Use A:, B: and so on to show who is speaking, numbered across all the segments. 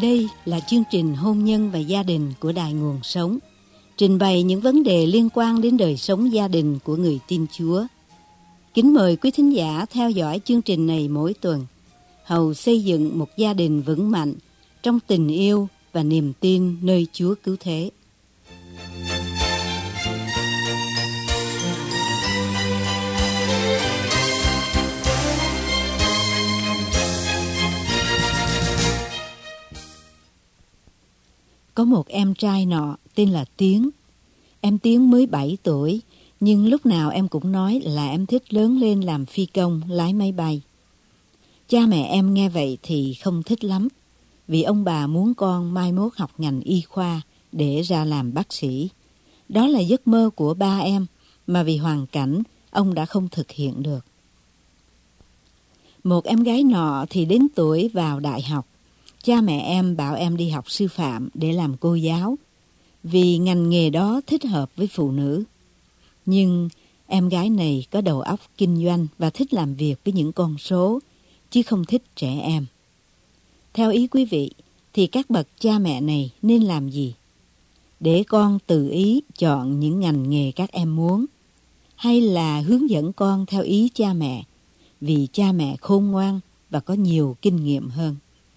A: Đây là chương trình Hôn nhân và gia đình của Đài Nguồn Sống, trình bày những vấn đề liên quan đến đời sống gia đình của người tin Chúa. Kính mời quý thính giả theo dõi chương trình này mỗi tuần, hầu xây dựng một gia đình vững mạnh trong tình yêu và niềm tin nơi Chúa Cứu Thế. Có một em trai nọ tên là Tiến. Em Tiến mới 7 tuổi, nhưng lúc nào em cũng nói là em thích lớn lên làm phi công, lái máy bay. Cha mẹ em nghe vậy thì không thích lắm, vì ông bà muốn con mai mốt học ngành y khoa để ra làm bác sĩ. Đó là giấc mơ của ba em, mà vì hoàn cảnh, ông đã không thực hiện được. Một em gái nọ thì đến tuổi vào đại học. Cha mẹ em bảo em đi học sư phạm để làm cô giáo, vì ngành nghề đó thích hợp với phụ nữ. Nhưng em gái này có đầu óc kinh doanh và thích làm việc với những con số, chứ không thích trẻ em. Theo ý quý vị, thì các bậc cha mẹ này nên làm gì? Để con tự ý chọn những ngành nghề các em muốn, hay là hướng dẫn con theo ý cha mẹ, vì cha mẹ khôn ngoan và có nhiều kinh nghiệm hơn?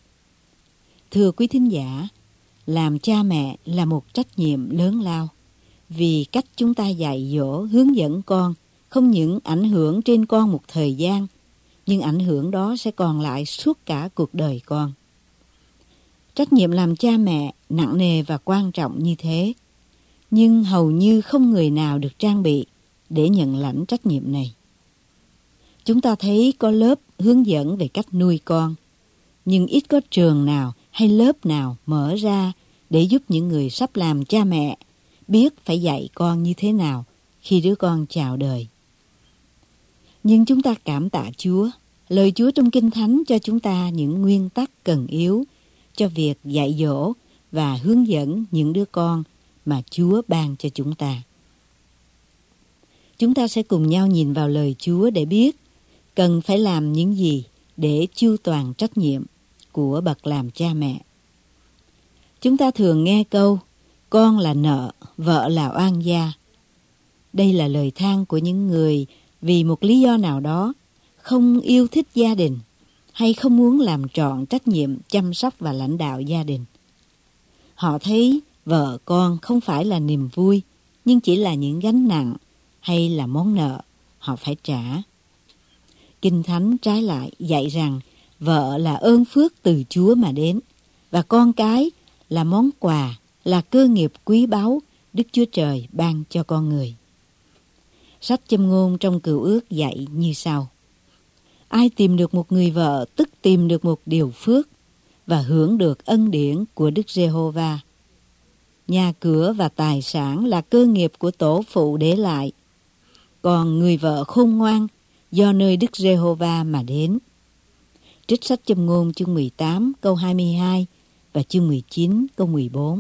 A: Thưa quý thính giả, làm cha mẹ là một trách nhiệm lớn lao, vì cách chúng ta dạy dỗ, hướng dẫn con không những ảnh hưởng trên con một thời gian, nhưng ảnh hưởng đó sẽ còn lại suốt cả cuộc đời con. Trách nhiệm làm cha mẹ nặng nề và quan trọng như thế, nhưng hầu như không người nào được trang bị để nhận lãnh trách nhiệm này. Chúng ta thấy có lớp hướng dẫn về cách nuôi con, nhưng ít có trường nào hay lớp nào mở ra để giúp những người sắp làm cha mẹ biết phải dạy con như thế nào khi đứa con chào đời. Nhưng chúng ta cảm tạ Chúa, lời Chúa trong Kinh Thánh cho chúng ta những nguyên tắc cần yếu cho việc dạy dỗ và hướng dẫn những đứa con mà Chúa ban cho chúng ta. Chúng ta sẽ cùng nhau nhìn vào lời Chúa để biết cần phải làm những gì để chu toàn trách nhiệm của bậc làm cha mẹ. Chúng ta thường nghe câu, con là nợ, vợ là oan gia. Đây là lời than của những người vì một lý do nào đó không yêu thích gia đình hay không muốn làm trọn trách nhiệm chăm sóc và lãnh đạo gia đình. Họ thấy vợ con không phải là niềm vui, nhưng chỉ là những gánh nặng hay là món nợ họ phải trả. Kinh Thánh trái lại dạy rằng vợ là ơn phước từ Chúa mà đến, và con cái là món quà, là cơ nghiệp quý báu Đức Chúa Trời ban cho con người. Sách Châm ngôn trong Cựu Ước dạy như sau: ai tìm được một người vợ tức tìm được một điều phước và hưởng được ân điển của Đức Giê-hô-va. Nhà cửa và tài sản là cơ nghiệp của tổ phụ để lại, còn người vợ khôn ngoan do nơi Đức Giê-hô-va mà đến. Trích sách Châm ngôn chương 18 câu 22 và chương 19 câu 14.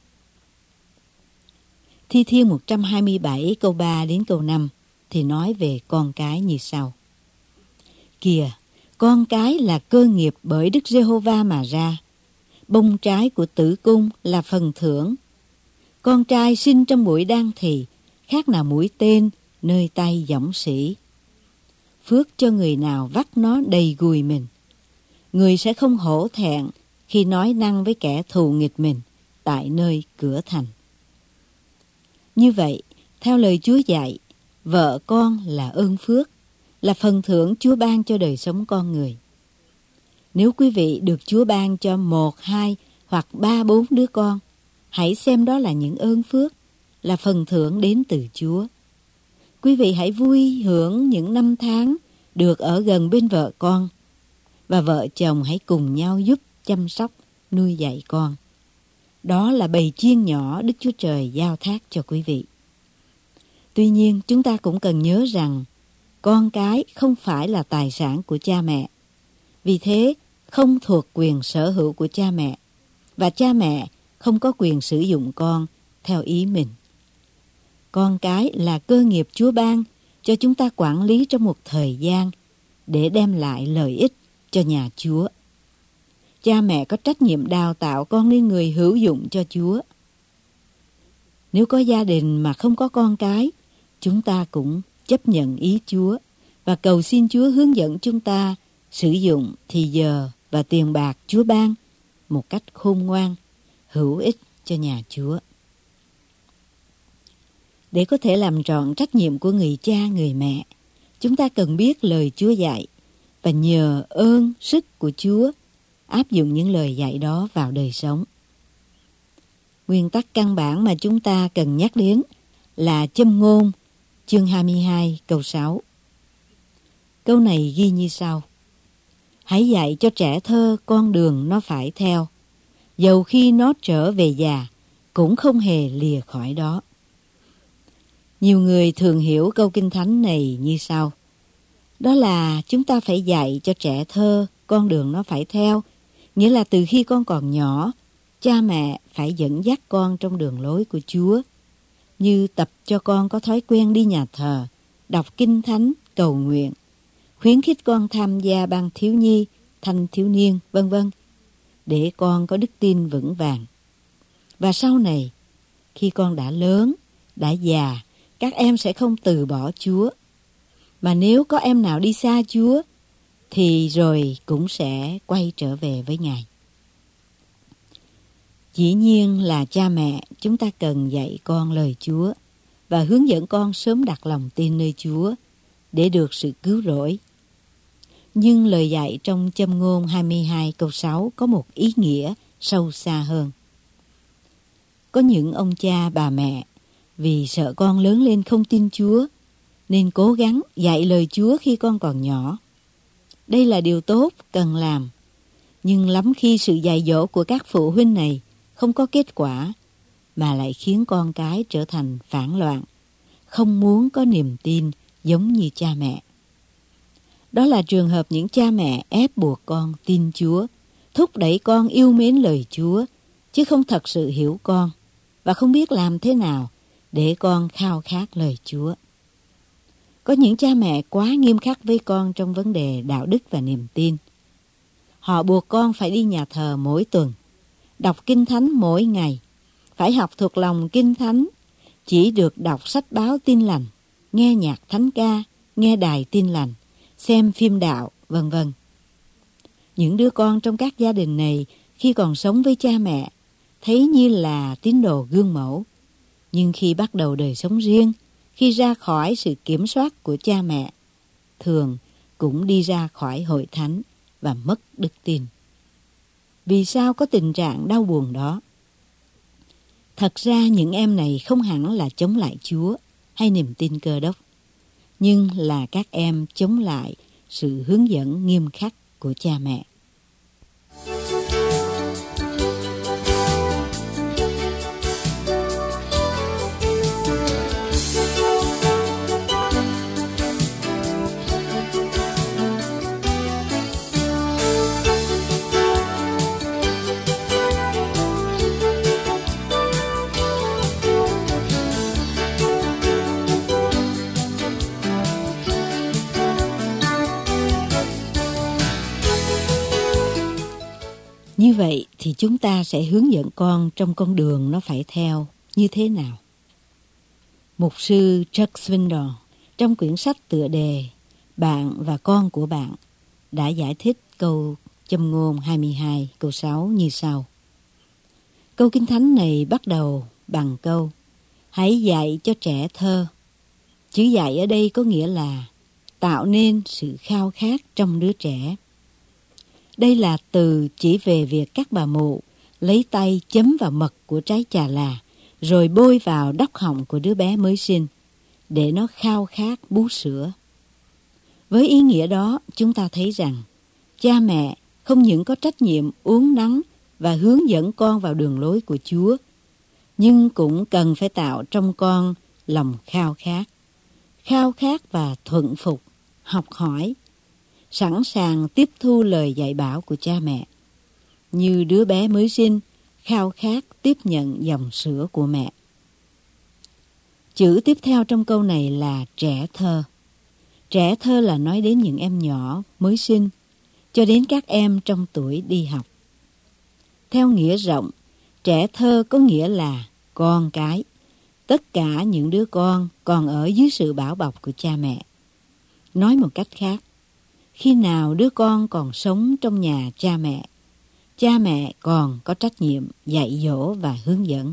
A: Thi Thiên 127 câu 3 đến câu 5 thì nói về con cái như sau: kìa, con cái là cơ nghiệp bởi Đức Giê-hô-va mà ra, bông trái của tử cung là phần thưởng. Con trai sinh trong bụi đan thì khác nào mũi tên nơi tay dõng sĩ. Phước cho người nào vắt nó đầy gùi mình. Người sẽ không hổ thẹn khi nói năng với kẻ thù nghịch mình tại nơi cửa thành. Như vậy, theo lời Chúa dạy, vợ con là ơn phước, là phần thưởng Chúa ban cho đời sống con người. Nếu quý vị được Chúa ban cho 1, 2 hoặc 3, 4 đứa con, hãy xem đó là những ơn phước, là phần thưởng đến từ Chúa. Quý vị hãy vui hưởng những năm tháng được ở gần bên vợ con, và vợ chồng hãy cùng nhau giúp chăm sóc, nuôi dạy con. Đó là bầy chiên nhỏ Đức Chúa Trời giao thác cho quý vị. Tuy nhiên, chúng ta cũng cần nhớ rằng con cái không phải là tài sản của cha mẹ. Vì thế, không thuộc quyền sở hữu của cha mẹ, và cha mẹ không có quyền sử dụng con theo ý mình. Con cái là cơ nghiệp Chúa ban cho chúng ta quản lý trong một thời gian để đem lại lợi ích cho nhà Chúa. cha mẹ có trách nhiệm đào tạo con nên người hữu dụng cho Chúa. Nếu có gia đình mà không có con cái, chúng ta cũng chấp nhận ý Chúa và cầu xin Chúa hướng dẫn chúng ta sử dụng thì giờ và tiền bạc Chúa ban một cách khôn ngoan, hữu ích cho nhà Chúa. Để có thể làm trọn trách nhiệm của người cha, người mẹ, chúng ta cần biết lời Chúa dạy và nhờ ơn sức của Chúa áp dụng những lời dạy đó vào đời sống. Nguyên tắc căn bản mà chúng ta cần nhắc đến là Châm ngôn chương 22 câu 6. Câu này ghi như sau: Hãy dạy cho trẻ thơ con đường nó phải theo, dầu khi nó trở về già cũng không hề lìa khỏi đó. Nhiều người thường hiểu câu Kinh Thánh này như sau: đó là chúng ta phải dạy cho trẻ thơ con đường nó phải theo, nghĩa là từ khi con còn nhỏ, cha mẹ phải dẫn dắt con trong đường lối của Chúa, như tập cho con có thói quen đi nhà thờ, đọc Kinh Thánh, cầu nguyện, khuyến khích con tham gia ban thiếu nhi, thanh thiếu niên, vân vân, để con có đức tin vững vàng. Và sau này, khi con đã lớn, đã già, các em sẽ không từ bỏ Chúa. Mà nếu có em nào đi xa Chúa, thì rồi cũng sẽ quay trở về với Ngài. Dĩ nhiên là cha mẹ, chúng ta cần dạy con lời Chúa và hướng dẫn con sớm đặt lòng tin nơi Chúa để được sự cứu rỗi. Nhưng lời dạy trong Châm ngôn 22 câu 6 có một ý nghĩa sâu xa hơn. Có những ông cha bà mẹ vì sợ con lớn lên không tin Chúa nên cố gắng dạy lời Chúa khi con còn nhỏ. Đây là điều tốt, cần làm. Nhưng lắm khi sự dạy dỗ của các phụ huynh này không có kết quả, mà lại khiến con cái trở thành phản loạn, không muốn có niềm tin giống như cha mẹ. Đó là trường hợp những cha mẹ ép buộc con tin Chúa, thúc đẩy con yêu mến lời Chúa, chứ không thật sự hiểu con và không biết làm thế nào để con khao khát lời Chúa. Có những cha mẹ quá nghiêm khắc với con trong vấn đề đạo đức và niềm tin. Họ buộc con phải đi nhà thờ mỗi tuần, đọc Kinh Thánh mỗi ngày, phải học thuộc lòng Kinh Thánh, chỉ được đọc sách báo Tin Lành, nghe nhạc thánh ca, nghe đài Tin Lành, xem phim đạo, vân vân. Những đứa con trong các gia đình này khi còn sống với cha mẹ thấy như là tín đồ gương mẫu, nhưng khi bắt đầu đời sống riêng, khi ra khỏi sự kiểm soát của cha mẹ, thường cũng đi ra khỏi hội thánh và mất đức tin. Vì sao có tình trạng đau buồn đó? Thật ra những em này không hẳn là chống lại Chúa hay niềm tin Cơ Đốc, nhưng là các em chống lại sự hướng dẫn nghiêm khắc của cha mẹ. Như vậy thì chúng ta sẽ hướng dẫn con trong con đường nó phải theo như thế nào? Mục sư Chuck Swindoll trong quyển sách tựa đề Bạn và con của bạn đã giải thích câu Châm ngôn 22 câu 6 như sau. Câu Kinh Thánh này bắt đầu bằng câu Hãy dạy cho trẻ thơ. Chữ dạy ở đây có nghĩa là tạo nên sự khao khát trong đứa trẻ. Đây là từ chỉ về việc các bà mụ lấy tay chấm vào mật của trái chà là rồi bôi vào đốc họng của đứa bé mới sinh để nó khao khát bú sữa. Với ý nghĩa đó, chúng ta thấy rằng cha mẹ không những có trách nhiệm uốn nắn và hướng dẫn con vào đường lối của Chúa, nhưng cũng cần phải tạo trong con lòng khao khát và thuận phục, học hỏi, sẵn sàng tiếp thu lời dạy bảo của cha mẹ. Như đứa bé mới sinh, khao khát tiếp nhận dòng sữa của mẹ. Chữ tiếp theo trong câu này là trẻ thơ. Trẻ thơ là nói đến những em nhỏ mới sinh, cho đến các em trong tuổi đi học. Theo nghĩa rộng, trẻ thơ có nghĩa là con cái. Tất cả những đứa con còn ở dưới sự bảo bọc của cha mẹ. Nói một cách khác, khi nào đứa con còn sống trong nhà cha mẹ còn có trách nhiệm dạy dỗ và hướng dẫn.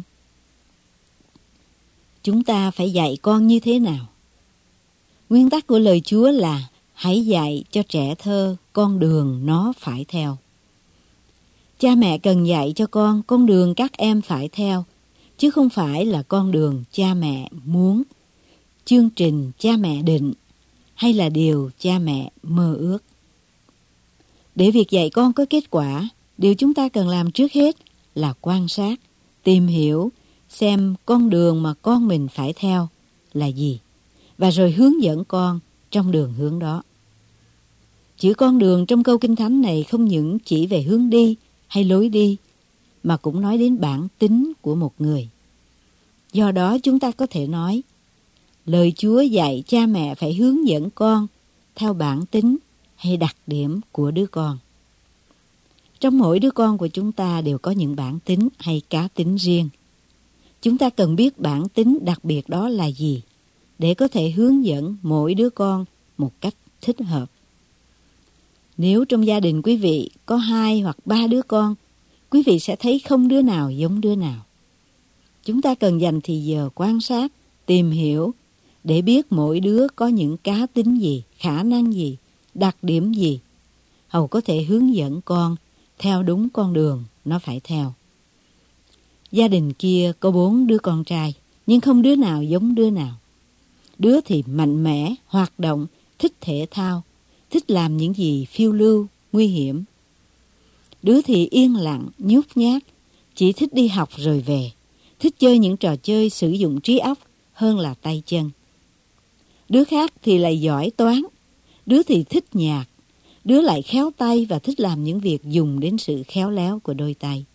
A: Chúng ta phải dạy con như thế nào? Nguyên tắc của lời Chúa là hãy dạy cho trẻ thơ con đường nó phải theo. Cha mẹ cần dạy cho con đường các em phải theo, chứ không phải là con đường cha mẹ muốn, chương trình cha mẹ định, hay là điều cha mẹ mơ ước. Để việc dạy con có kết quả, điều chúng ta cần làm trước hết là quan sát, tìm hiểu, xem con đường mà con mình phải theo là gì, và rồi hướng dẫn con trong đường hướng đó. Chữ con đường trong câu Kinh Thánh này không những chỉ về hướng đi hay lối đi, mà cũng nói đến bản tính của một người. Do đó chúng ta có thể nói, lời Chúa dạy cha mẹ phải hướng dẫn con theo bản tính hay đặc điểm của đứa con. Trong mỗi đứa con của chúng ta đều có những bản tính hay cá tính riêng. Chúng ta cần biết bản tính đặc biệt đó là gì, để có thể hướng dẫn mỗi đứa con một cách thích hợp. Nếu trong gia đình quý vị có 2 hoặc 3 đứa con, quý vị sẽ thấy không đứa nào giống đứa nào. Chúng ta cần dành thì giờ quan sát, tìm hiểu, để biết mỗi đứa có những cá tính gì, khả năng gì, đặc điểm gì, hầu có thể hướng dẫn con theo đúng con đường nó phải theo. Gia đình kia có 4 đứa con trai, nhưng không đứa nào giống đứa nào. Đứa thì mạnh mẽ, hoạt động, thích thể thao, thích làm những gì phiêu lưu, nguy hiểm. Đứa thì yên lặng, nhút nhát, chỉ thích đi học rồi về, thích chơi những trò chơi sử dụng trí óc hơn là tay chân. Đứa khác thì lại giỏi toán, đứa thì thích nhạc, đứa lại khéo tay và thích làm những việc dùng đến sự khéo léo của đôi tay.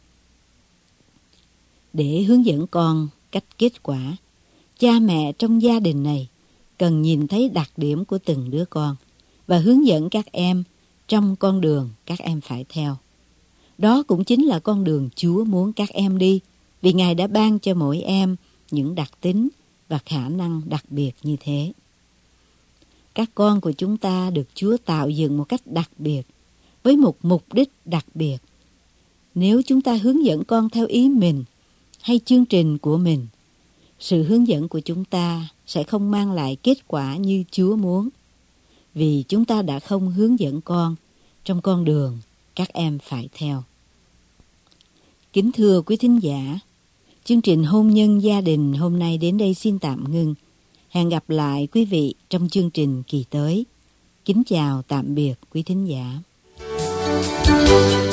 A: Để hướng dẫn con cách kết quả, cha mẹ trong gia đình này cần nhìn thấy đặc điểm của từng đứa con và hướng dẫn các em trong con đường các em phải theo. Đó cũng chính là con đường Chúa muốn các em đi, vì Ngài đã ban cho mỗi em những đặc tính và khả năng đặc biệt như thế. Các con của chúng ta được Chúa tạo dựng một cách đặc biệt, với một mục đích đặc biệt. Nếu chúng ta hướng dẫn con theo ý mình hay chương trình của mình, sự hướng dẫn của chúng ta sẽ không mang lại kết quả như Chúa muốn, vì chúng ta đã không hướng dẫn con trong con đường các em phải theo. Kính thưa quý thính giả, chương trình Hôn nhân gia đình hôm nay đến đây xin tạm ngưng. Hẹn gặp lại quý vị trong chương trình kỳ tới. Kính chào tạm biệt quý thính giả.